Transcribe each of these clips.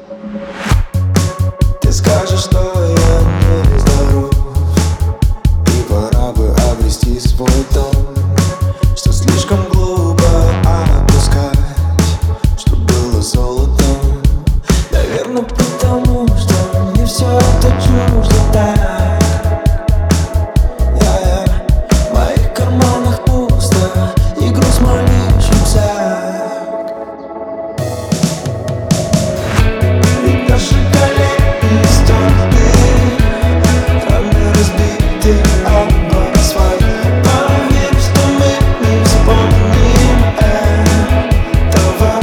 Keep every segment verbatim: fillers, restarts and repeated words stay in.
Ты скажешь, что я нездоров, и пора бы обрести свой дом, что слишком глупо опускать, что было золотом. Наверное, потому что мне все это чуждо так. Я-я, в моих карманах пусто, и груз мой лишь рюкзак. Ведь наши колени стерты, раны разбиты об асфальт. Поверь, что мы не вспомним этого.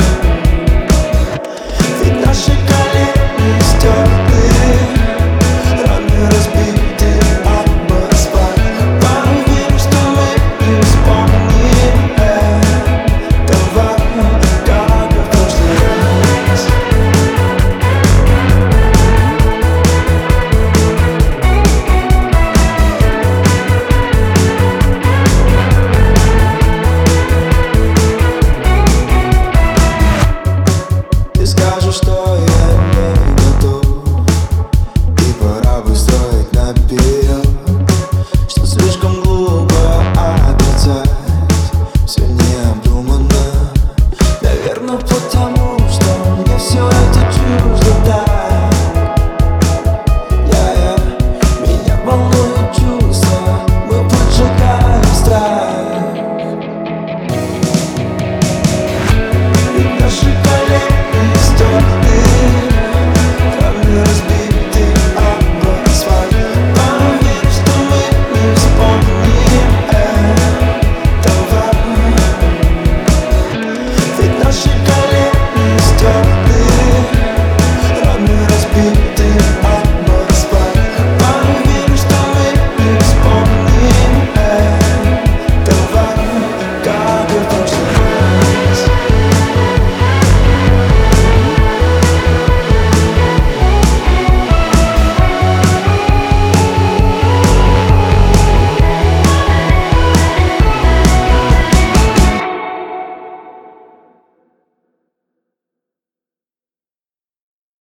Ведь наши колени стерты, раны разбиты об асфальт. Поверь, что мы не вспомним этого, как в прошлый раз. Ты скажешь, что я не готов, и пора бы строить наперед, что слишком глупо отрицать все необдуманно. Наверное, потому что мне все это чуждо так. Я-я, меня волнует чувство, мы поджигаем страх. Ведь наши колени стерты, раны разбиты об асфальт. Поверь, что мы не вспомним этого. Ведь наши